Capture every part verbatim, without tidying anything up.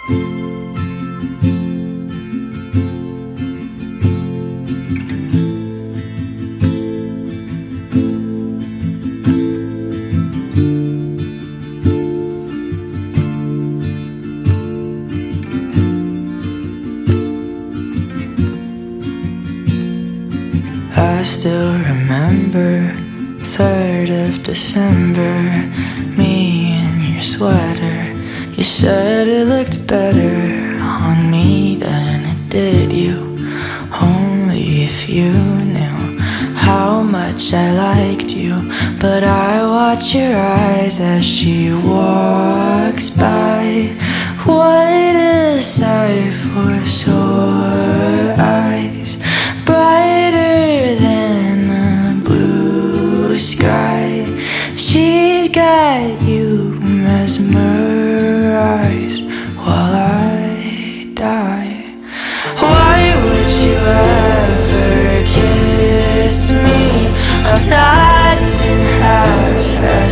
I still remember third of December, me in your sweater. You said it looked better on me than it did you. Only if you knew how much I liked you. But I watch your eyes as she walks by. What a sight for sore eyes, brighter than the blue sky. She's got you mesmerized while I die. Why would you ever kiss me? I'm not even half as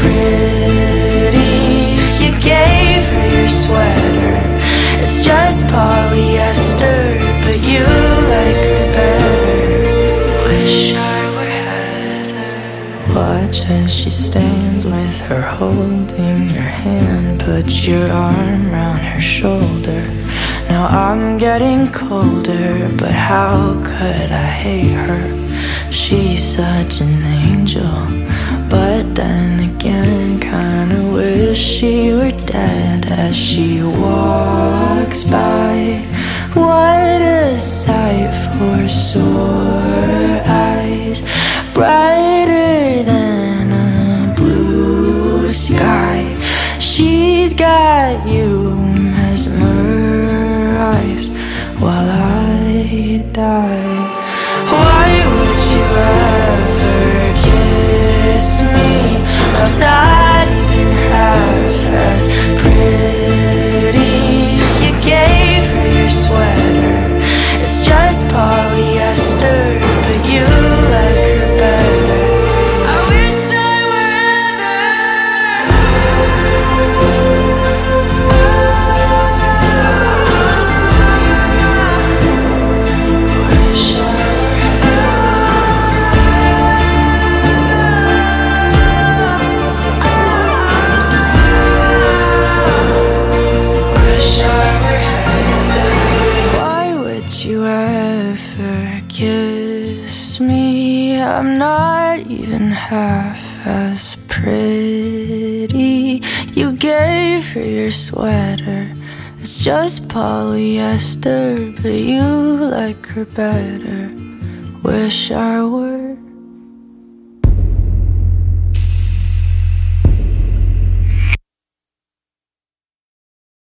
pretty. You gave her your sweater, it's just polyester, but you like her better. Wish I were Heather. Watch as she stands with her holding your hand. Put your arm round her shoulder. Now I'm getting colder, but how could I hate her? She's such an angel, but then again kinda wish she were dead as she walks by. What a sight for sore eyes, brighter than a blue sky. She's got you mesmerized while I die. Why would you ever kiss me? I'm not even half as pretty. You gave her your sweater, it's just polyester, but you like her better. I wish I were Wish I you ever kiss me? I'm not even half as pretty. You gave her your sweater, it's just polyester, but you like her better. Wish I were